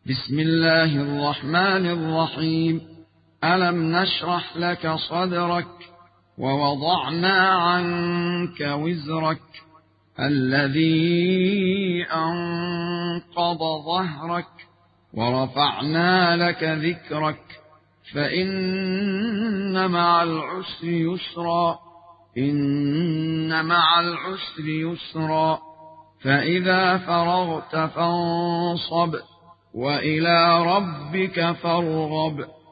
بسم الله الرحمن الرحيم. ألم نشرح لك صدرك ووضعنا عنك وزرك الذي أنقض ظهرك ورفعنا لك ذكرك فإن مع العسر يسرا إن مع العسر يسرا فإذا فرغت فانصب وإلى ربك فارغب.